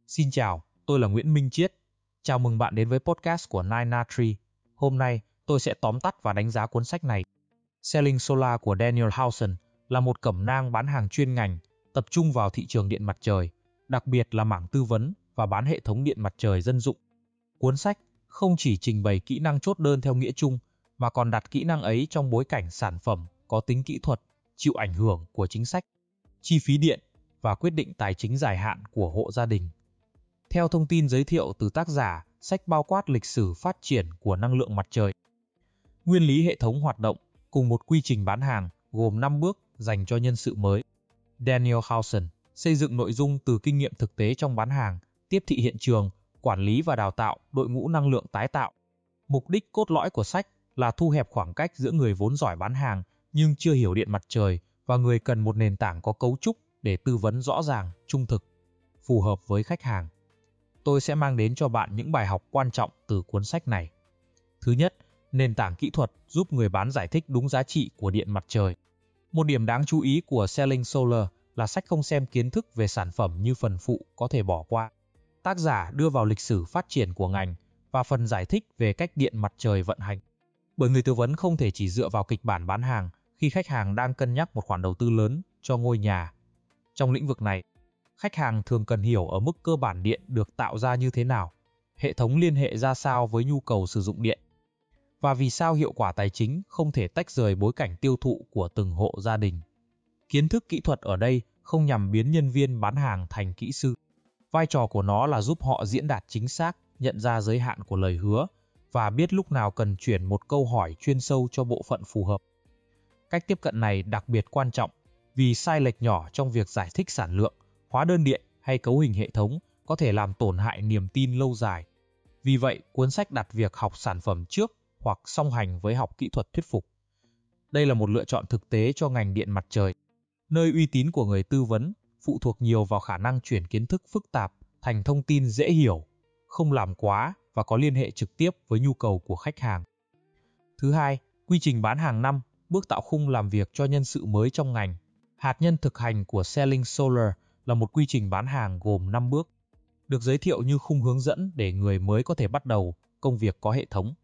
Xin chào, tôi là Nguyễn Minh Chiết. Chào mừng bạn đến với podcast của Nine Tree. Hôm nay, tôi sẽ tóm tắt và đánh giá cuốn sách này. Selling Solar của Daniel Housen là một cẩm nang bán hàng chuyên ngành, tập trung vào thị trường điện mặt trời, đặc biệt là mảng tư vấn và bán hệ thống điện mặt trời dân dụng. Cuốn sách không chỉ trình bày kỹ năng chốt đơn theo nghĩa chung, mà còn đặt kỹ năng ấy trong bối cảnh sản phẩm có tính kỹ thuật, chịu ảnh hưởng của chính sách, chi phí điện và quyết định tài chính dài hạn của hộ gia đình. Theo thông tin giới thiệu từ tác giả, sách bao quát lịch sử phát triển của năng lượng mặt trời, nguyên lý hệ thống hoạt động cùng một quy trình bán hàng gồm 5 bước dành cho nhân sự mới. Daniel Housen xây dựng nội dung từ kinh nghiệm thực tế trong bán hàng, tiếp thị hiện trường, quản lý và đào tạo đội ngũ năng lượng tái tạo. Mục đích cốt lõi của sách là thu hẹp khoảng cách giữa người vốn giỏi bán hàng nhưng chưa hiểu điện mặt trời và người cần một nền tảng có cấu trúc để tư vấn rõ ràng, trung thực, phù hợp với khách hàng. Tôi sẽ mang đến cho bạn những bài học quan trọng từ cuốn sách này. Thứ nhất, nền tảng kỹ thuật giúp người bán giải thích đúng giá trị của điện mặt trời. Một điểm đáng chú ý của Selling Solar là sách không xem kiến thức về sản phẩm như phần phụ có thể bỏ qua. Tác giả đưa vào lịch sử phát triển của ngành và phần giải thích về cách điện mặt trời vận hành. Bởi người tư vấn không thể chỉ dựa vào kịch bản bán hàng khi khách hàng đang cân nhắc một khoản đầu tư lớn cho ngôi nhà. Trong lĩnh vực này, khách hàng thường cần hiểu ở mức cơ bản điện được tạo ra như thế nào, hệ thống liên hệ ra sao với nhu cầu sử dụng điện, và vì sao hiệu quả tài chính không thể tách rời bối cảnh tiêu thụ của từng hộ gia đình. Kiến thức kỹ thuật ở đây không nhằm biến nhân viên bán hàng thành kỹ sư. Vai trò của nó là giúp họ diễn đạt chính xác, nhận ra giới hạn của lời hứa và biết lúc nào cần chuyển một câu hỏi chuyên sâu cho bộ phận phù hợp. Cách tiếp cận này đặc biệt quan trọng vì sai lệch nhỏ trong việc giải thích sản lượng, hóa đơn điện hay cấu hình hệ thống có thể làm tổn hại niềm tin lâu dài. Vì vậy, cuốn sách đặt việc học sản phẩm trước hoặc song hành với học kỹ thuật thuyết phục. Đây là một lựa chọn thực tế cho ngành điện mặt trời, nơi uy tín của người tư vấn phụ thuộc nhiều vào khả năng chuyển kiến thức phức tạp thành thông tin dễ hiểu, không làm quá và có liên hệ trực tiếp với nhu cầu của khách hàng. Thứ hai, quy trình bán hàng 5, bước tạo khung làm việc cho nhân sự mới trong ngành. Hạt nhân thực hành của Selling Solar là một quy trình bán hàng gồm 5 bước, được giới thiệu như khung hướng dẫn để người mới có thể bắt đầu công việc có hệ thống.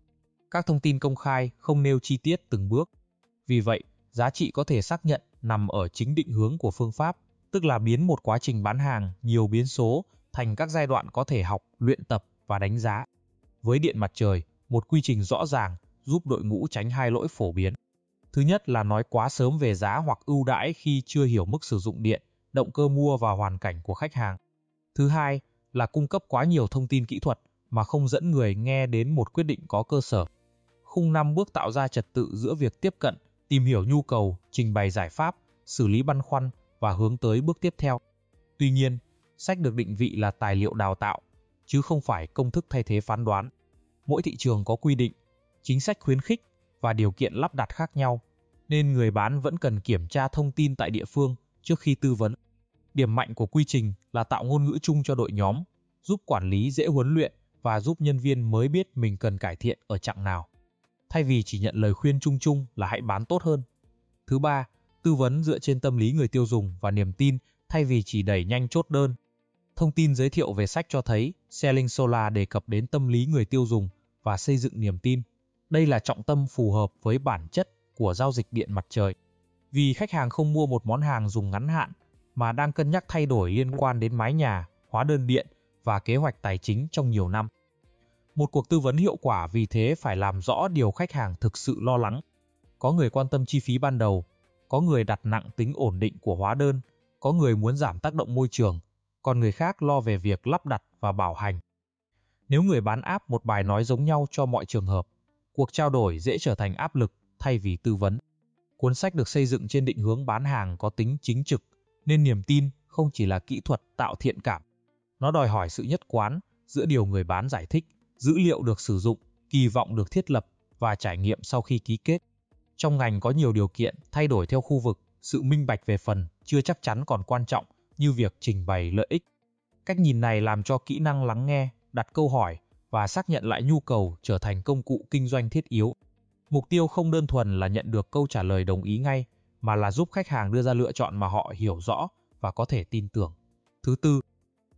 Các thông tin công khai không nêu chi tiết từng bước. Vì vậy, giá trị có thể xác nhận nằm ở chính định hướng của phương pháp, tức là biến một quá trình bán hàng nhiều biến số thành các giai đoạn có thể học, luyện tập và đánh giá. Với điện mặt trời, một quy trình rõ ràng giúp đội ngũ tránh hai lỗi phổ biến. Thứ nhất là nói quá sớm về giá hoặc ưu đãi khi chưa hiểu mức sử dụng điện, động cơ mua và hoàn cảnh của khách hàng. Thứ hai là cung cấp quá nhiều thông tin kỹ thuật mà không dẫn người nghe đến một quyết định có cơ sở. Khung 5 bước tạo ra trật tự giữa việc tiếp cận, tìm hiểu nhu cầu, trình bày giải pháp, xử lý băn khoăn và hướng tới bước tiếp theo. Tuy nhiên, sách được định vị là tài liệu đào tạo, chứ không phải công thức thay thế phán đoán. Mỗi thị trường có quy định, chính sách khuyến khích và điều kiện lắp đặt khác nhau, nên người bán vẫn cần kiểm tra thông tin tại địa phương trước khi tư vấn. Điểm mạnh của quy trình là tạo ngôn ngữ chung cho đội nhóm, giúp quản lý dễ huấn luyện và giúp nhân viên mới biết mình cần cải thiện ở chặng nào, thay vì chỉ nhận lời khuyên chung chung là hãy bán tốt hơn. Thứ ba, tư vấn dựa trên tâm lý người tiêu dùng và niềm tin thay vì chỉ đẩy nhanh chốt đơn. Thông tin giới thiệu về sách cho thấy Selling Solar đề cập đến tâm lý người tiêu dùng và xây dựng niềm tin. Đây là trọng tâm phù hợp với bản chất của giao dịch điện mặt trời. Vì khách hàng không mua một món hàng dùng ngắn hạn mà đang cân nhắc thay đổi liên quan đến mái nhà, hóa đơn điện và kế hoạch tài chính trong nhiều năm. Một cuộc tư vấn hiệu quả vì thế phải làm rõ điều khách hàng thực sự lo lắng. Có người quan tâm chi phí ban đầu, có người đặt nặng tính ổn định của hóa đơn, có người muốn giảm tác động môi trường, còn người khác lo về việc lắp đặt và bảo hành. Nếu người bán áp một bài nói giống nhau cho mọi trường hợp, cuộc trao đổi dễ trở thành áp lực thay vì tư vấn. Cuốn sách được xây dựng trên định hướng bán hàng có tính chính trực, nên niềm tin không chỉ là kỹ thuật tạo thiện cảm. Nó đòi hỏi sự nhất quán giữa điều người bán giải thích, dữ liệu được sử dụng, kỳ vọng được thiết lập và trải nghiệm sau khi ký kết. Trong ngành có nhiều điều kiện thay đổi theo khu vực, sự minh bạch về phần chưa chắc chắn còn quan trọng như việc trình bày lợi ích. Cách nhìn này làm cho kỹ năng lắng nghe, đặt câu hỏi và xác nhận lại nhu cầu trở thành công cụ kinh doanh thiết yếu. Mục tiêu không đơn thuần là nhận được câu trả lời đồng ý ngay, mà là giúp khách hàng đưa ra lựa chọn mà họ hiểu rõ và có thể tin tưởng. Thứ tư,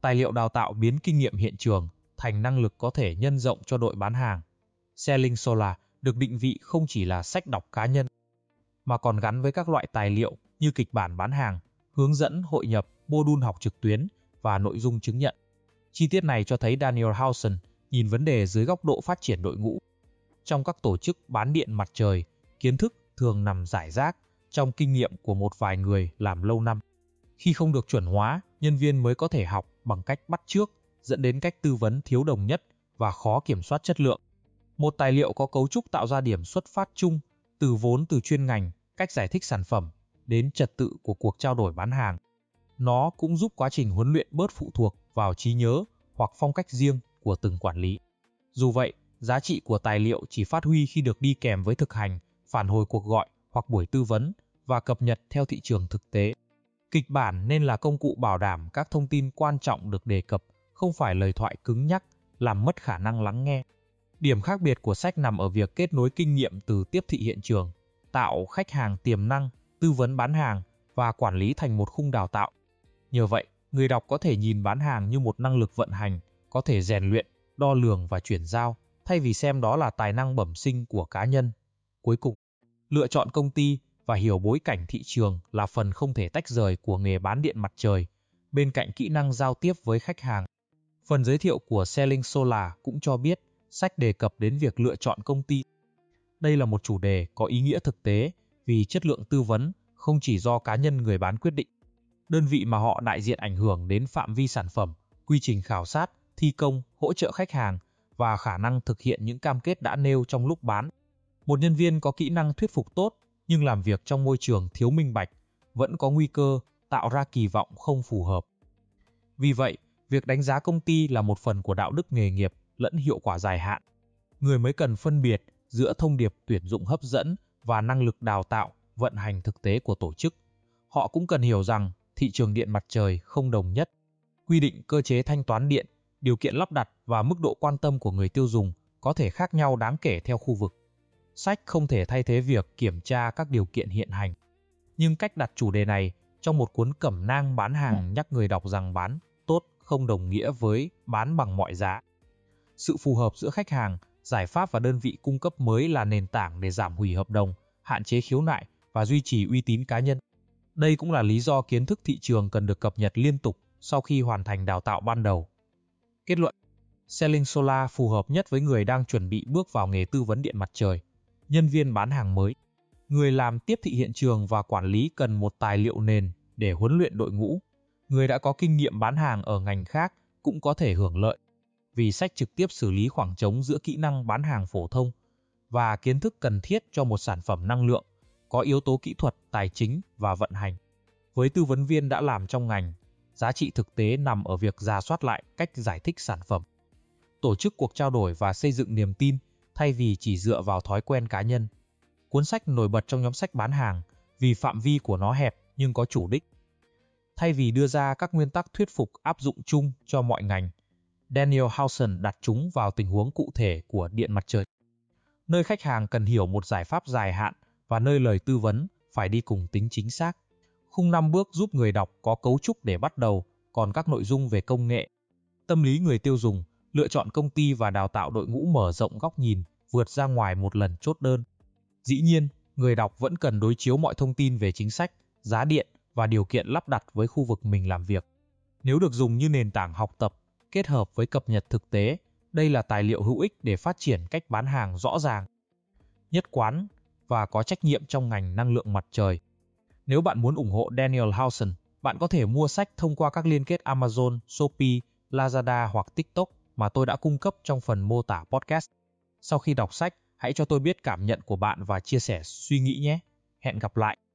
Tài liệu đào tạo biến kinh nghiệm hiện trường thành năng lực có thể nhân rộng cho đội bán hàng. Selling Solar được định vị không chỉ là sách đọc cá nhân, mà còn gắn với các loại tài liệu như kịch bản bán hàng, hướng dẫn hội nhập, module học trực tuyến và nội dung chứng nhận. Chi tiết này cho thấy Daniel Housen nhìn vấn đề dưới góc độ phát triển đội ngũ. Trong các tổ chức bán điện mặt trời, kiến thức thường nằm rải rác trong kinh nghiệm của một vài người làm lâu năm. Khi không được chuẩn hóa, nhân viên mới có thể học bằng cách bắt chước, dẫn đến cách tư vấn thiếu đồng nhất và khó kiểm soát chất lượng. Một tài liệu có cấu trúc tạo ra điểm xuất phát chung, từ vốn từ chuyên ngành, cách giải thích sản phẩm, đến trật tự của cuộc trao đổi bán hàng. Nó cũng giúp quá trình huấn luyện bớt phụ thuộc vào trí nhớ hoặc phong cách riêng của từng quản lý. Dù vậy, giá trị của tài liệu chỉ phát huy khi được đi kèm với thực hành, phản hồi cuộc gọi hoặc buổi tư vấn và cập nhật theo thị trường thực tế. Kịch bản nên là công cụ bảo đảm các thông tin quan trọng được đề cập, không phải lời thoại cứng nhắc, làm mất khả năng lắng nghe. Điểm khác biệt của sách nằm ở việc kết nối kinh nghiệm từ tiếp thị hiện trường, tạo khách hàng tiềm năng, tư vấn bán hàng và quản lý thành một khung đào tạo. Nhờ vậy, người đọc có thể nhìn bán hàng như một năng lực vận hành, có thể rèn luyện, đo lường và chuyển giao, thay vì xem đó là tài năng bẩm sinh của cá nhân. Cuối cùng, lựa chọn công ty và hiểu bối cảnh thị trường là phần không thể tách rời của nghề bán điện mặt trời, bên cạnh kỹ năng giao tiếp với khách hàng. Phần giới thiệu của Selling Solar cũng cho biết, sách đề cập đến việc lựa chọn công ty. Đây là một chủ đề có ý nghĩa thực tế vì chất lượng tư vấn không chỉ do cá nhân người bán quyết định. Đơn vị mà họ đại diện ảnh hưởng đến phạm vi sản phẩm, quy trình khảo sát, thi công, hỗ trợ khách hàng và khả năng thực hiện những cam kết đã nêu trong lúc bán. Một nhân viên có kỹ năng thuyết phục tốt nhưng làm việc trong môi trường thiếu minh bạch vẫn có nguy cơ tạo ra kỳ vọng không phù hợp. Vì vậy, việc đánh giá công ty là một phần của đạo đức nghề nghiệp lẫn hiệu quả dài hạn. Người mới cần phân biệt giữa thông điệp tuyển dụng hấp dẫn và năng lực đào tạo, vận hành thực tế của tổ chức. Họ cũng cần hiểu rằng thị trường điện mặt trời không đồng nhất. Quy định cơ chế thanh toán điện, điều kiện lắp đặt và mức độ quan tâm của người tiêu dùng có thể khác nhau đáng kể theo khu vực. Sách không thể thay thế việc kiểm tra các điều kiện hiện hành. Nhưng cách đặt chủ đề này trong một cuốn cẩm nang bán hàng nhắc người đọc rằng bán tốt không đồng nghĩa với bán bằng mọi giá. Sự phù hợp giữa khách hàng, giải pháp và đơn vị cung cấp mới là nền tảng để giảm hủy hợp đồng, hạn chế khiếu nại và duy trì uy tín cá nhân. Đây cũng là lý do kiến thức thị trường cần được cập nhật liên tục sau khi hoàn thành đào tạo ban đầu. Kết luận: Selling Solar phù hợp nhất với người đang chuẩn bị bước vào nghề tư vấn điện mặt trời, nhân viên bán hàng mới. Người làm tiếp thị hiện trường và quản lý cần một tài liệu nền để huấn luyện đội ngũ. Người đã có kinh nghiệm bán hàng ở ngành khác cũng có thể hưởng lợi, vì sách trực tiếp xử lý khoảng trống giữa kỹ năng bán hàng phổ thông và kiến thức cần thiết cho một sản phẩm năng lượng, có yếu tố kỹ thuật, tài chính và vận hành. Với tư vấn viên đã làm trong ngành, giá trị thực tế nằm ở việc rà soát lại cách giải thích sản phẩm, tổ chức cuộc trao đổi và xây dựng niềm tin thay vì chỉ dựa vào thói quen cá nhân. Cuốn sách nổi bật trong nhóm sách bán hàng vì phạm vi của nó hẹp nhưng có chủ đích. Thay vì đưa ra các nguyên tắc thuyết phục áp dụng chung cho mọi ngành, Daniel Housen đặt chúng vào tình huống cụ thể của điện mặt trời, nơi khách hàng cần hiểu một giải pháp dài hạn và nơi lời tư vấn phải đi cùng tính chính xác. Khung 5 bước giúp người đọc có cấu trúc để bắt đầu, còn các nội dung về công nghệ, tâm lý người tiêu dùng, lựa chọn công ty và đào tạo đội ngũ mở rộng góc nhìn, vượt ra ngoài một lần chốt đơn. Dĩ nhiên, người đọc vẫn cần đối chiếu mọi thông tin về chính sách, giá điện và điều kiện lắp đặt với khu vực mình làm việc. Nếu được dùng như nền tảng học tập, kết hợp với cập nhật thực tế, đây là tài liệu hữu ích để phát triển cách bán hàng rõ ràng, nhất quán và có trách nhiệm trong ngành năng lượng mặt trời. Nếu bạn muốn ủng hộ Daniel Housen, bạn có thể mua sách thông qua các liên kết Amazon, Shopee, Lazada hoặc TikTok mà tôi đã cung cấp trong phần mô tả podcast. Sau khi đọc sách, hãy cho tôi biết cảm nhận của bạn và chia sẻ suy nghĩ nhé. Hẹn gặp lại!